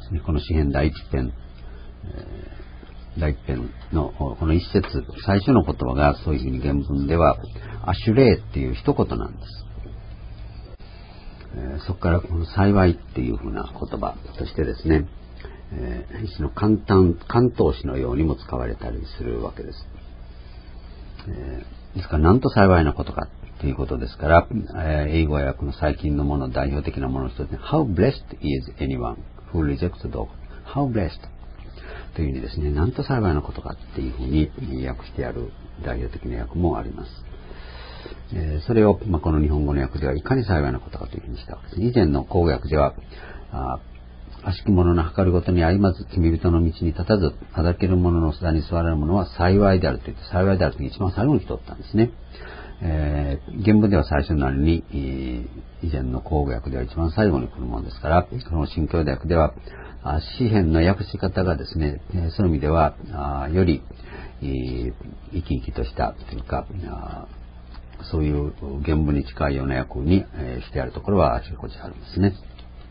ですね、この詩編第一編、第一編のこの一節、最初の言葉がそういうふうに原文ではアシュレイっていう一言なんです。そこからこの幸いっていうふうな言葉としてですね、一種の関東詞のようにも使われたりするわけです。ですからなんと幸いなことかということですから、英語訳の最近のもの、代表的なものの一つに How blessed is anyone who rejects dog? How blessed? という意味ですね、なんと幸いなことかっていうふうに訳してある代表的な訳もあります。それを、この日本語の訳ではいかに幸いなことかというふうにしたわけです。以前の口語訳では悪しき者の計るごとに歩まず罪人の道に立たずあだける者の座に座られる者は幸いであると言って幸いであるという一番最後に来とったんですね。原文では最初なのに以前の口語訳では一番最後に来るものですから、この新教訳では詩編の訳し方がですね、そういう意味ではより生き生きとしたというかそういう原文に近いような訳にしてあるところはあちこちあるんですね。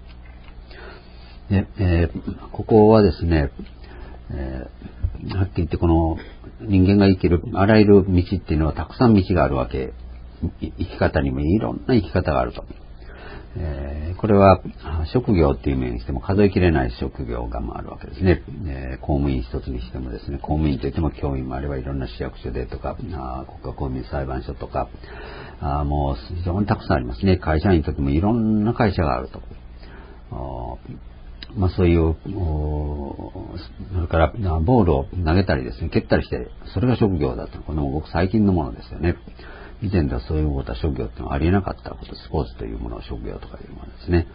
でここはですね、はっきり言ってこの人間が生きるあらゆる道っていうのはたくさん道があるわけ、生き方にもいろんな生き方があると。これは職業っていう面にしても数えきれない職業があるわけですね。公務員一つにしてもですね、公務員といっても教員もあればいろんな市役所でとか国家公務員裁判所とかもう非常にたくさんありますね。会社員といってもいろんな会社があると。そういうそれからボールを投げたりですね、蹴ったりしてそれが職業だと。これもごく最近のものですよね。以前ではそういうことは職業っていうのはありえなかったこと、スポーツというものを職業とかいうものですね。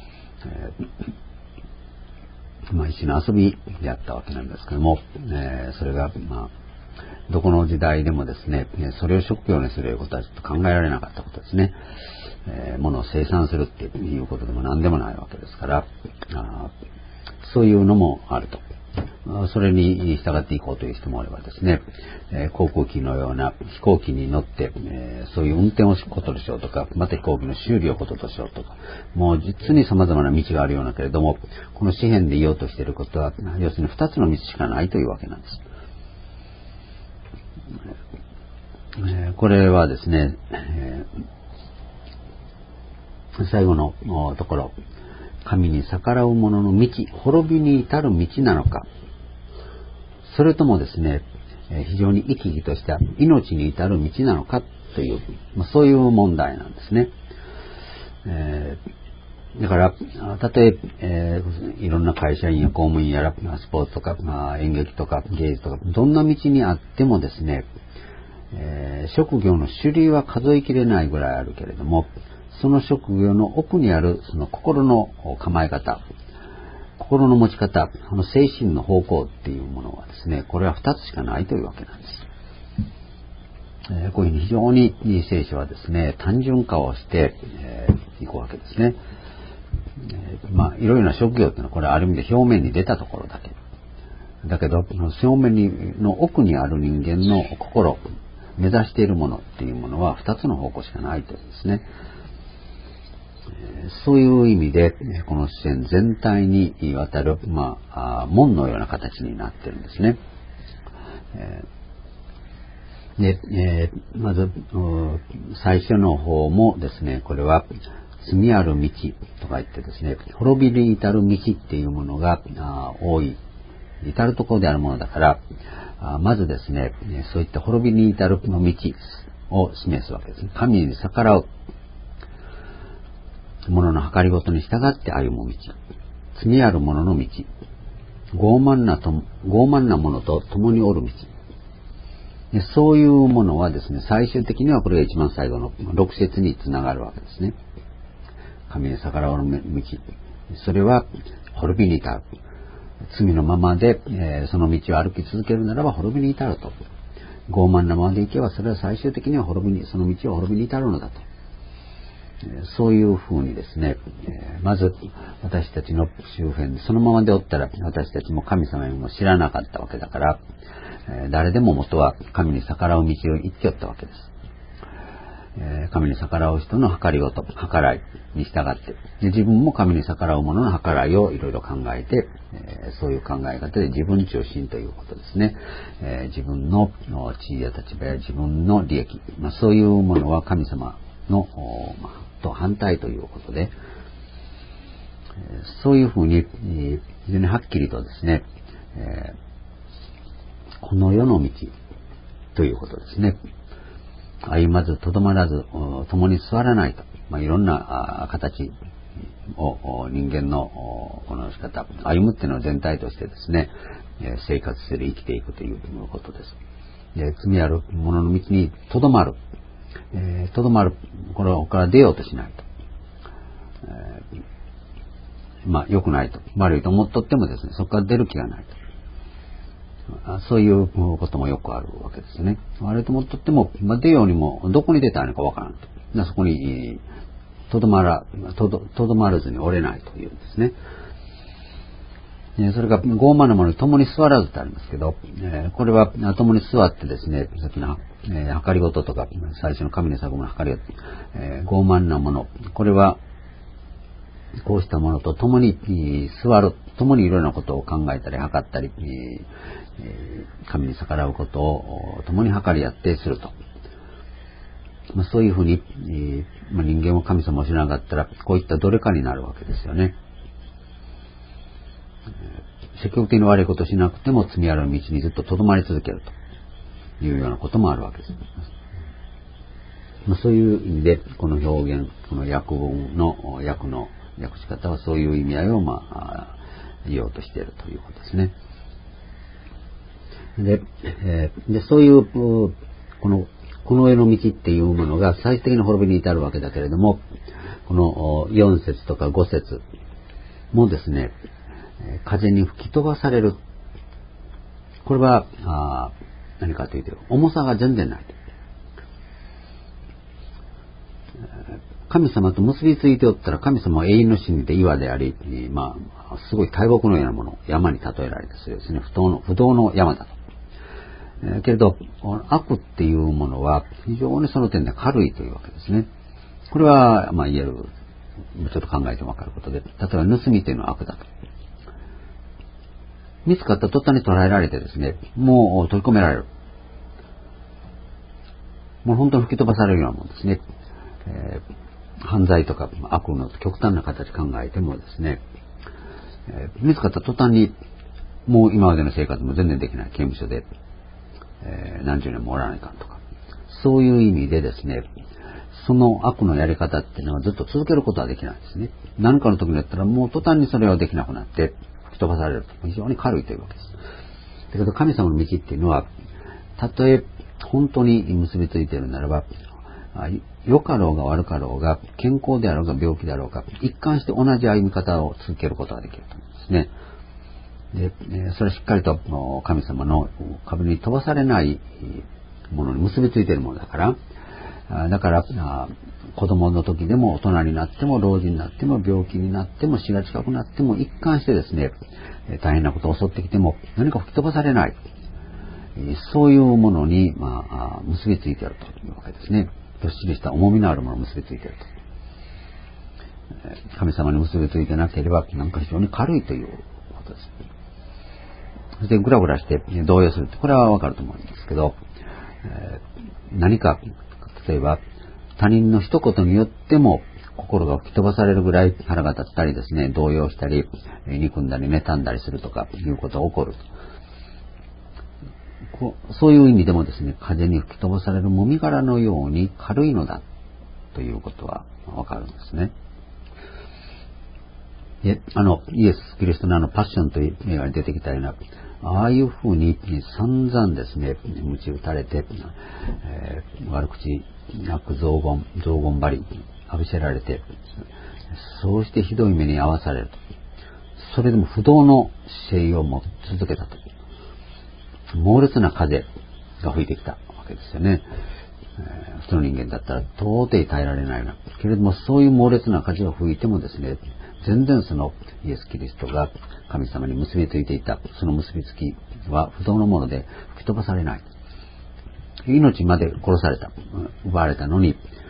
一種の遊びであったわけなんですけども、それがどこの時代でもですね、それを職業にすることはちょっと考えられなかったことですね。物を生産するっていうことでも何でもないわけですから、そういうのもあると。それに従っていこうという人もあればですね、航空機のような飛行機に乗って、そういう運転をすることでしょうとか、また飛行機の修理をこととしようとか、もう実に様々な道があるようなけれども、この詩編で言おうとしていることは、要するに2つの道しかないというわけなんです。これはですね、最後のところ、神に逆らう者の道、滅びに至る道なのか、それともですね、非常に生き生きとした命に至る道なのかという、そういう問題なんですね。だからたとえいろんな会社員や公務員やらスポーツとか、演劇とか芸術とかどんな道にあってもですね、職業の種類は数えきれないぐらいあるけれども、その職業の奥にあるその心の構え方、心の持ち方、精神の方向っていうものはですね、これは2つしかないというわけなんです。こういうふうに非常に聖書はですね、単純化をしていくわけですね。いろいろな職業っていうのはこれはある意味で表面に出たところだけ。だけど、表面の奥にある人間の心、目指しているものっていうものは2つの方向しかないというですね。そういう意味でこの詩篇全体にわたる、門のような形になっているんですね。まず最初の方もですね、これは罪ある道とか言ってですね、滅びに至る道っていうものが多い、至るところであるものだから、まずですね、そういった滅びに至る道を示すわけですね。神に逆らう者の計りごとに従って歩む道、罪ある者の道、傲慢な者と共におる道、そういうものはですね、最終的にはこれが一番最後の6節につながるわけですね。神に逆らう道、それは滅びに至る。罪のままで、その道を歩き続けるならば滅びに至ると。傲慢なままでいけばそれは最終的にはその道を滅びに至るのだと。そういうふうにですね、まず私たちの周辺でそのままでおったら私たちも神様も知らなかったわけだから、誰でも元は神に逆らう道を行っておったわけです。 神に逆らう人の計りごと、計らいに従って、で自分も神に逆らう者の計らいをいろいろ考えて、そういう考え方で自分中心ということですね。自分の地位や立場や自分の利益、そういうものは神様のと反対ということで、そういうふうに非常にはっきりとですね、この世の道ということですね。歩まずとどまらず共に座らないと、いろんな形を人間のこの仕方、歩むっていうのは全体としてですね、生活する生きていくということです。で罪ある者の道にとどまる、これは他から出ようとしないと、良くないと、悪いと思っとってもですね、そこから出る気がないと。そういうこともよくあるわけですね。悪いと思っとっても、出ようにもどこに出たのかわからんと。そこにとどまらずに折れないというんですね。それが傲慢なものに共に座らずとありますけど、これは共に座ってですね、さっきの計りごととか最初の神に逆むの計りごと、傲慢なもの、これはこうしたものと共に座る、共にいろいろなことを考えたり測ったり、神に逆らうことを共に計り合ってすると。そういうふうに、人間を神様を知らなかったらこういったどれかになるわけですよね。積極的に悪いことをしなくても罪ある道にずっと留まり続けるというようなこともあるわけです。そういう意味でこの表現、この訳文の訳し方はそういう意味合いを言おうとしているということですね。でそういうこの世の道っていうものが最終的な滅びに至るわけだけれども、この4節とか5節もですね、風に吹き飛ばされる。これは何かというと重さが全然ない。神様と結びついておったら神様は永遠の真理で岩であり、すごい大木のようなもの、山に例えられてそうですね、不動の山だと。けれど悪っていうものは非常にその点で軽いというわけですね。これは言える、ちょっと考えてもわかることで、例えば盗みというのは悪だと。見つかった途端に捕らえられてですね、もう取り込められる。もう本当に吹き飛ばされるようなもんですね。犯罪とか悪の極端な形考えてもですね、見つかった途端にもう今までの生活も全然できない、刑務所で、何十年もおらないかんとか、そういう意味でですね、その悪のやり方っていうのはずっと続けることはできないんですね。何かの時にやったらもう途端にそれはできなくなって吹き飛ばされると、非常に軽いというわけです。だけど神様の道っていうのは、たとえ本当に結びついているならば、良かろうが悪かろうが、健康であろうが病気であろうが、一貫して同じ歩み方を続けることができると思うんですね。で、それはしっかりと神様の壁に飛ばされないものに結びついているものだから、子供の時でも大人になっても老人になっても病気になっても死が近くなっても一貫してですね、大変なことを襲ってきても何か吹き飛ばされない、そういうものに、結びついているというわけですね。どっしりした重みのあるものに結びついていると。神様に結びついてなければなんか非常に軽いということです。そしてグラグラして動揺するって、これはわかると思うんですけど、何か例えば他人の一言によっても心が吹き飛ばされるぐらい腹が立ったりですね、動揺したり憎んだり妬んだりするとかいうことが起こると。そういう意味でもですね、風に吹き飛ばされるもみ殻のように軽いのだということはわかるんですね。で、イエス・キリストのパッションという映画に出てきたような、ああいうふうに散々ですね、鞭打たれて、悪口、悪雑言ばり浴びせられて、そうしてひどい目に遭わされると。それでも不動の姿勢を持ち続けたと。猛烈な風が吹いてきたわけですよね。普通の人間だったら到底耐えられないな。けれどもそういう猛烈な風が吹いてもですね、全然そのイエス・キリストが神様に結びついていたその結びつきは不動のもので吹き飛ばされない。命まで殺された、奪われたのに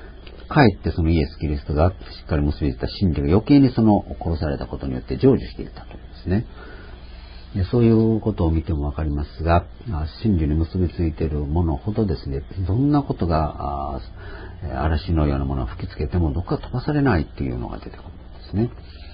かえってそのイエス・キリストがしっかり結びついた真理が余計にその殺されたことによって成就していたというんですね。でそういうことを見てもわかりますが、真理に結びついているものほどですね、どんなことが嵐のようなものを吹きつけてもどこか飛ばされないっていうのが出てくるんですね。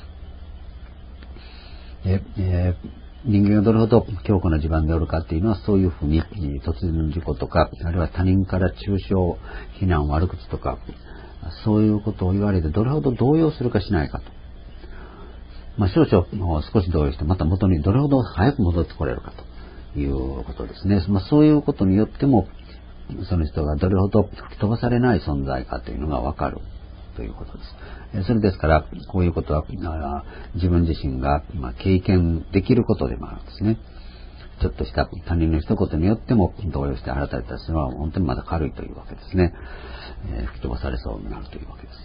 人間がどれほど強固な地盤でおるかっていうのは、そういうふうに突然の事故とか、あるいは他人から中傷、非難、悪口とか、そういうことを言われてどれほど動揺するかしないかと。少々少し動揺してまた元にどれほど早く戻ってこれるかということですね。そういうことによっても、その人がどれほど吹き飛ばされない存在かというのがわかるということです。それですから、こういうことは自分自身が経験できることでもあるんですね。ちょっとした他人の一言によっても動揺して改めたりするのは本当にまだ軽いというわけですね。吹き飛ばされそうになるというわけです。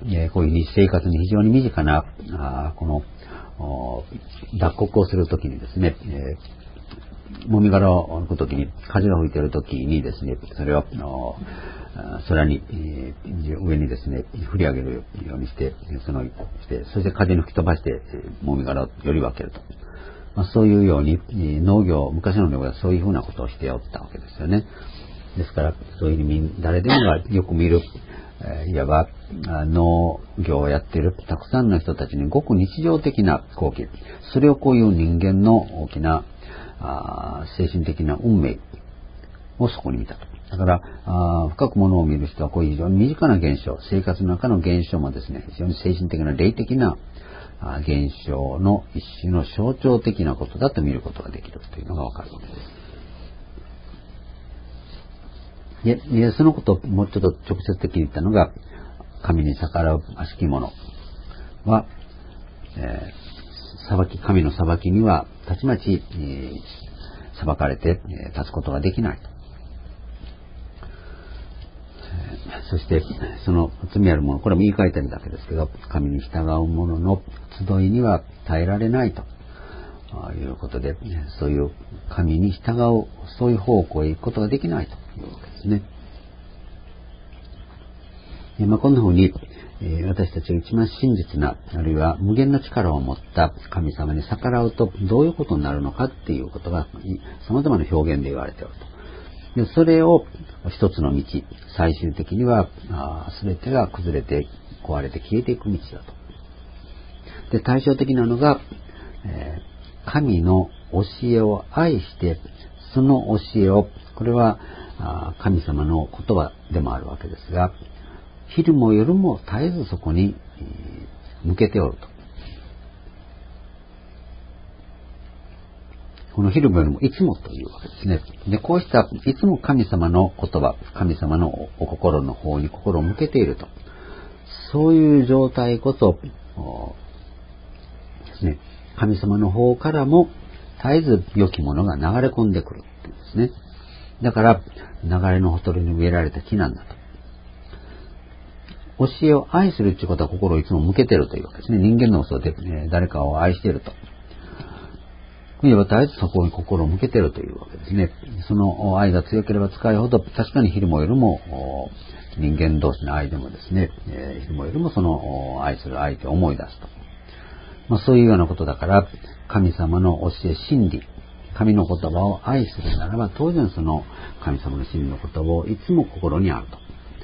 で、こういうふうに生活に非常に身近なこの脱穀をするときにですね、もみ殻を抜くときに風が吹いているときにですね、それを空に、上にですね振り上げるようにしてそして風に吹き飛ばしてもみ殻をより分けると、そういうように昔の農業はそういうふうなことをしておったわけですよね。ですからそういうふうに誰でもがよく見る、いわば農業をやっているたくさんの人たちにごく日常的な光景、それをこういう人間の大きな精神的な運命をそこに見たと。だから深くものを見る人はこういう非常に身近な現象、生活の中の現象もですね、非常に精神的な霊的な現象の一種の象徴的なことだと見ることができるというのがわかるわけです。でそのことをもうちょっと直接的に言ったのが、神に逆らう悪しき者は、神の裁きにはたちまち、裁かれて立つことができないと。そしてその罪ある者、これも言い換えてるだけですけど、神に従う者の集いには耐えられないということで、そういう神に従うそういう方向へ行くことができないというわけですね。こんな風に私たちが一番真実な、あるいは無限の力を持った神様に逆らうとどういうことになるのかっていうことが様々な表現で言われていると。でそれを一つの道、最終的には全てが崩れて壊れて消えていく道だと。で対照的なのが、神の教えを愛してその教えを、これは神様の言葉でもあるわけですが、昼も夜も絶えずそこに向けておると。この昼も夜もいつもというわけですね。で、こうしたいつも神様の言葉、神様のお心の方に心を向けていると。そういう状態こそですね、神様の方からも絶えず良きものが流れ込んでくるんですね。だから流れのほとりに植えられた木なんだと。教えを愛するということは心をいつも向けているというわけですね。人間の嘘で、誰かを愛していると。いわば絶えずそこに心を向けているというわけですね。その愛が強ければ強いほど、確かに昼も夜も人間同士の愛でもですね、昼も夜もその愛する相手を思い出すと。そういうようなことだから、神様の教え、真理、神の言葉を愛するならば、当然その神様の真理の言葉をいつも心にあると。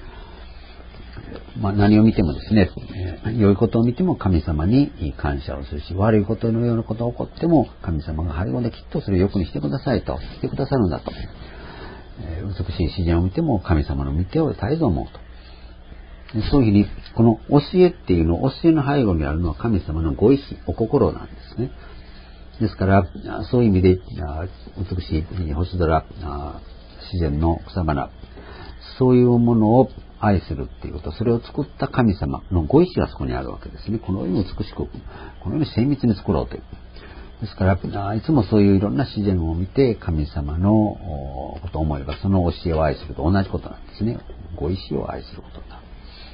何を見てもですね、良いことを見ても神様に感謝をするし、悪いことのようなことが起こっても神様が背後できっとそれを良くにしてくださいと、してくださるんだと。美しい自然を見ても神様の御手を絶えず思うと。そういうふうに、この教えっていうの、教えの背後にあるのは神様のご意志、お心なんですね。ですから、そういう意味で、美しい星空、自然の草花、そういうものを愛するっていうこと、それを作った神様のご意志がそこにあるわけですね。このように美しく、このように精密に作ろうという。ですから、いつもそういういろんな自然を見て神様のことを思えば、その教えを愛すると同じことなんですね。ご意志を愛することになる。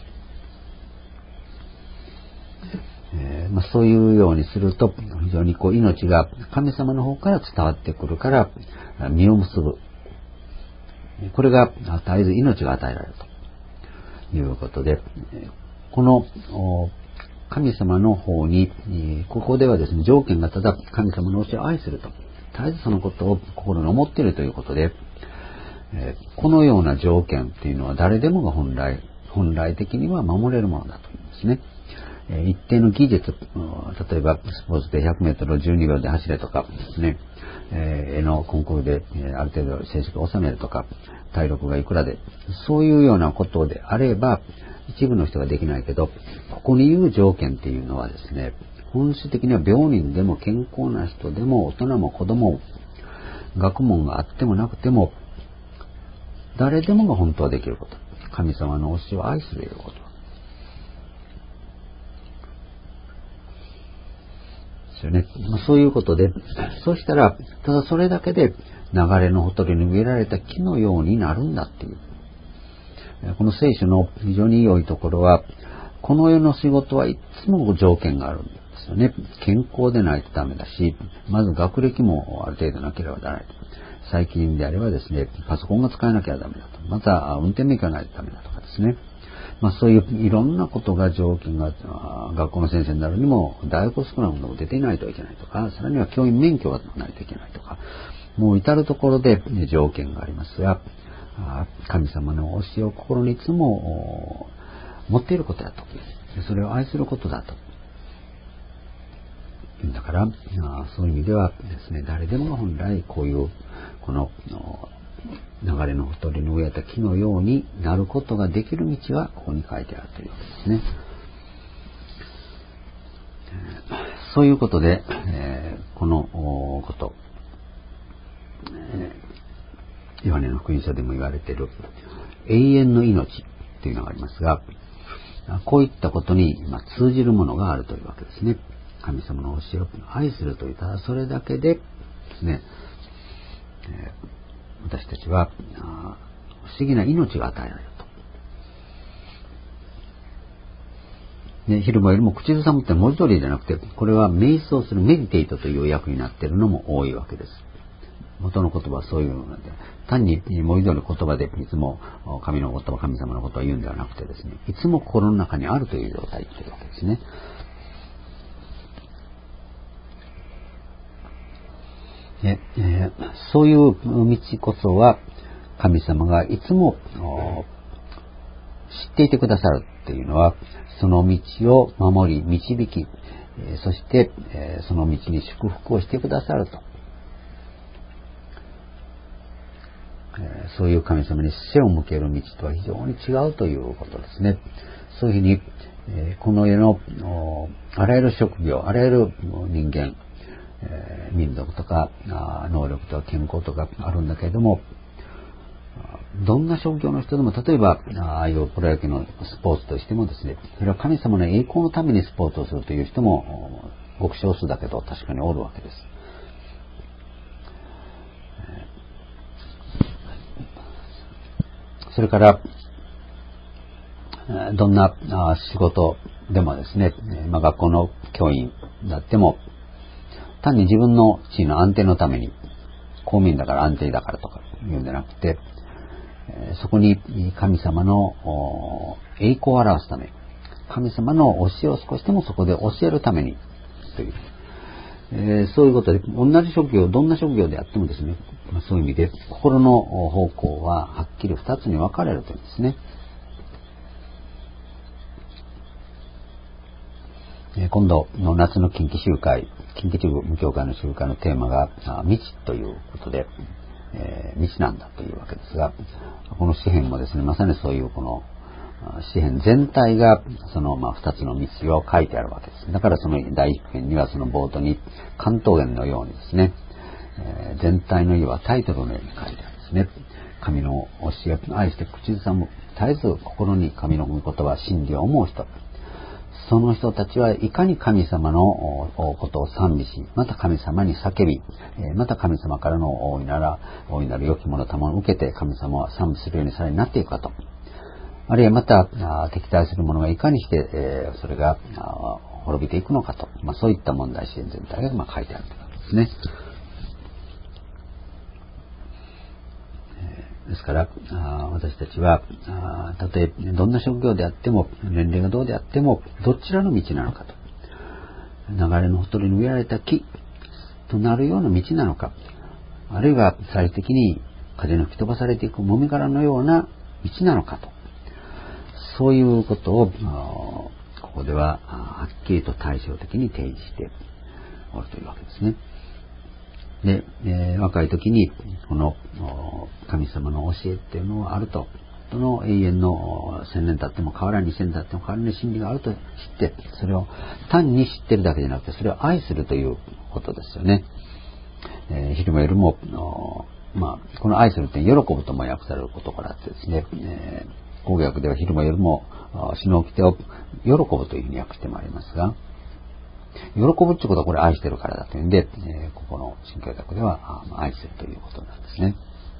そういうようにすると、非常に命が神様の方から伝わってくるから、実を結ぶ。 これが絶えず命が与えられるということで、この神様の方に、ここではですね、条件がただ神様の教えを愛すると、絶えずそのことを心に思っているということで、このような条件っていうのは誰でもが本来的には守れるものだというんですね。一定の技術、例えばスポーツで100メートルを12秒で走れとかですね、絵のコンクールである程度成績を収めるとか、体力がいくらで、そういうようなことであれば一部の人ができないけど、ここに言う条件っていうのはですね、本質的には病人でも健康な人でも大人も子供も学問があってもなくても誰でもが本当はできること、神様の教えを愛するということですよね。そういうことで、そうしたらただそれだけで流れのほとりに植えられた木のようになるんだっていう、この聖書の非常に良いところは、この世の仕事はいつも条件があるんですよね。健康でないとダメだし、まず学歴もある程度なければならない。最近であればですね、パソコンが使えなきゃダメだと。また運転免許がないとダメだとかですね。そういういろんなことが条件が、学校の先生になるにも大学少なくとも出ていないといけないとか、さらには教員免許がないといけないとか、もう至るところで条件がありますが、神様の教えを心にいつも持っていることだと、それを愛することだと。だからそういう意味ではですね、誰でもが本来こういうこの流れのほとりに植えた木のようになることができる道はここに書いてあるというわけですね。そういうことで、このこと、ヨハネの福音書でも言われている永遠の命というのがありますが、こういったことに通じるものがあるというわけですね。神様の教えを愛するという、ただそれだけでですね、私たちは不思議な命が与えられると。昼間よりも口ずさむって文字通りじゃなくて、これは瞑想するメディテイトという訳になっているのも多いわけです。元の言葉はそういうので、単に文字通り言葉でいつも神の言葉、神様のことを言うんではなくてですね、いつも心の中にあるという状態というわけですね。そういう道こそは神様がいつも知っていてくださるっていうのは、その道を守り導き、そしてその道に祝福をしてくださると、そういう神様に背を向ける道とは非常に違うということですね。そういうふうに、この世のあらゆる職業、あらゆる人間、民族とか能力とか健康とかあるんだけれども、どんな職業の人でも、例えばああいうプロ野球のスポーツとしてもですね、それは神様の栄光のためにスポーツをするという人もごく少数だけど確かにおるわけです。それからどんな仕事でもですね、学校の教員だっても単に自分の地位の安定のために、公務員だから安定だからとか言うんじゃなくて、そこに神様の栄光を表すため、神様の教えを少しでもそこで教えるためにという、そういうことで、同じ職業、どんな職業であってもですね、そういう意味で心の方向ははっきり2つに分かれるというんですね。今度の夏の近畿集会、近畿地区無教会の集会のテーマが道ということで、道なんだというわけですが、この詩篇もですね、まさにそういうこの詩篇全体がその2つの道を書いてあるわけです。だからその第一編にはその冒頭に関東言のようにですね、全体の意はタイトルのように書いてあるんですね。神の教えを愛して口ずさむ、絶えず心に神の御言葉、真理を思う人、その人たちはいかに神様のことを賛美し、また神様に叫び、また神様からの大いなる良きもの賜を受けて神様を賛美するようにさらになっていくかと。あるいはまた敵対するものがいかにして、それが滅びていくのかと。そういった問題視点全体が書いてあるということですね。 ですから私たちはたとえどんな職業であっても年齢がどうであってもどちらの道なのかと、流れのほとりに植えられた木となるような道なのか、あるいは最終的に風の吹き飛ばされていくもみ殻のような道なのかと、そういうことをここでははっきりと対照的に提示しておるというわけですね。で、若い時にこの神様の教えっていうのはあると、その永遠の1000年経っても変わらん、2000年経っても変わらない真理があると知って、それを単に知ってるだけじゃなくてそれを愛するということですよね。昼も夜もこの愛するって喜ぶとも訳されることからあってですね、公約では昼も夜も死の掟を喜ぶというふうに訳してもありますが、喜ぶってことはこれ愛してるからだというんで、ここの新教学では愛するということなんですね。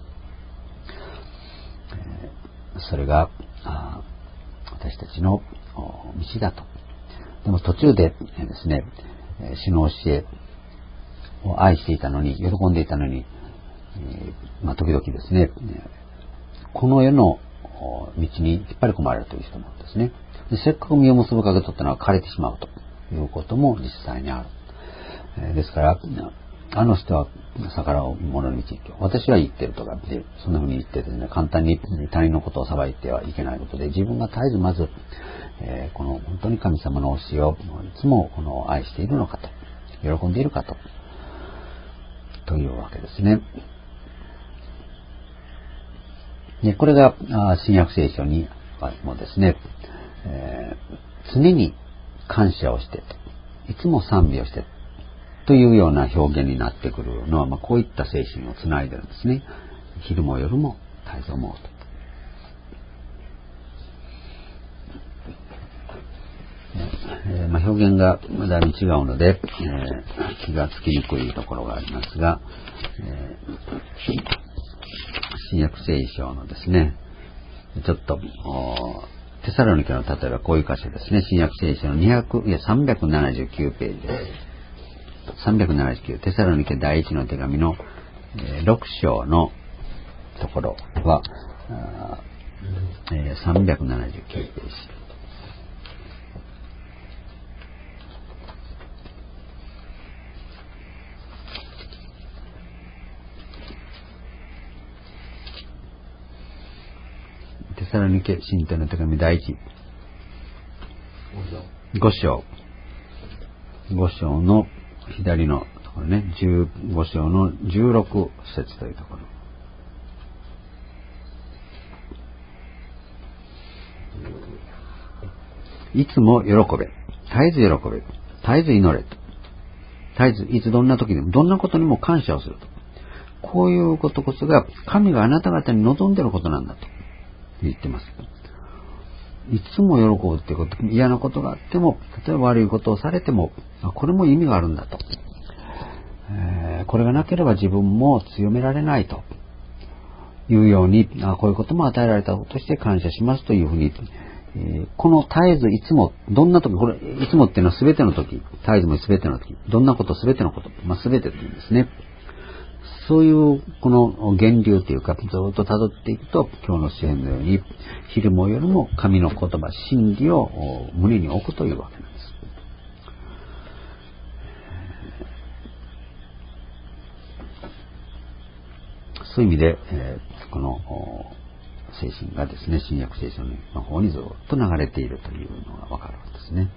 それが私たちの道だと。でも途中でですね、主の教えを愛していたのに、喜んでいたのに、時々ですね、この世の道に引っ張り込まれるという人もですね、でせっかく実を結ぶかけとったのは枯れてしまうということも実際にある。ですからあの人は逆らう者の道に行く、私は言ってるとかで、そんな風に言ってですね、簡単に他人のことを裁いてはいけないことで、自分が絶えずまず、この本当に神様の教えをいつもこの愛しているのかと、喜んでいるかというわけですね。でこれが新約聖書にもですね、常に感謝をしていつも賛美をしてというような表現になってくるのは、こういった精神をつないでるんですね。昼も夜も絶えず思うと。表現がだいぶ違うので、気がつきにくいところがありますが、新約聖書のですね、ちょっとテサロニケの例えばこういう箇所ですね。新約聖書の379ページです。379、テサロニケ第一の手紙の6章のところは379ページ。テサロニケ信徒の手紙第一5章の左のところね、15章の16節というところ。いつも喜べ、絶えず喜べ、絶えず祈れと、絶えずいつどんな時でもどんなことにも感謝をすると、こういうことこそが神があなた方に望んでいることなんだと言ってます。いつも喜ぶっていうこと、嫌なことがあっても、例えば悪いことをされても、これも意味があるんだと。これがなければ自分も強められないというように、こういうことも与えられたこととして感謝しますというふうに、この絶えずいつも、どんな時、これ、いつもっていうのは全ての時、絶えずも全ての時、どんなこと全てのこと、全てっていうんですね。そういうこの源流というか、ずっと辿っていくと、今日の詩篇のように、昼も夜も神の言葉、真理を胸に置くというわけなんです。そういう意味で、この精神がですね、新約聖書の方にずっと流れているというのがわかるんですね。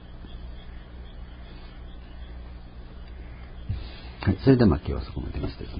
はい、それでは今日はそこまでにしていきます。